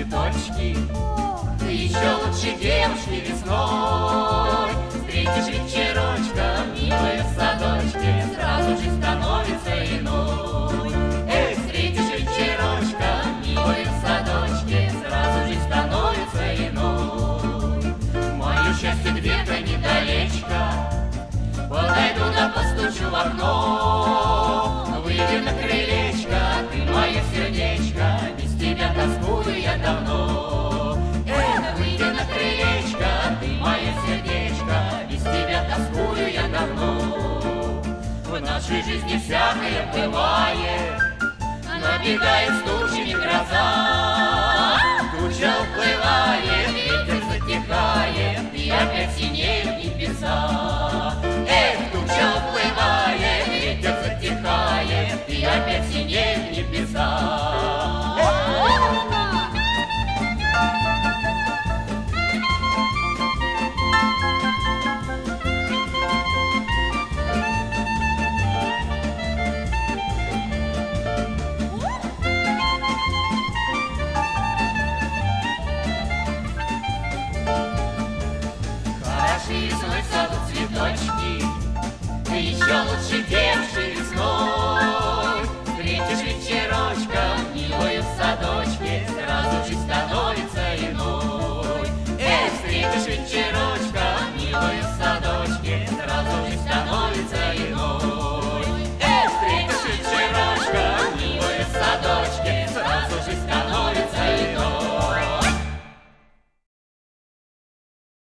цветочки. Ты еще лучше девушки весной. Встретишь вечерочком, милая в садочке, сразу жизнь становится иной. Эх, встретишь вечерочком, милая в садочке, сразу жизнь становится иной. Мое счастье где-то недалечко, подойду да постучу в окно. Выйди на крылечко, ты мое сердечко, без тебя тоскую я давно. Эх, выйди на крылечко, ты мое сердечко, без тебя тоскую я давно. В нашей жизни всякое бывает, набегает с тучами гроза. Туча уплывает, ветер затихает, и опять синеют небеса. Эх, туча уплывает, ветер затихает, и опять синеют небеса. Хороши весной в саду цветочки,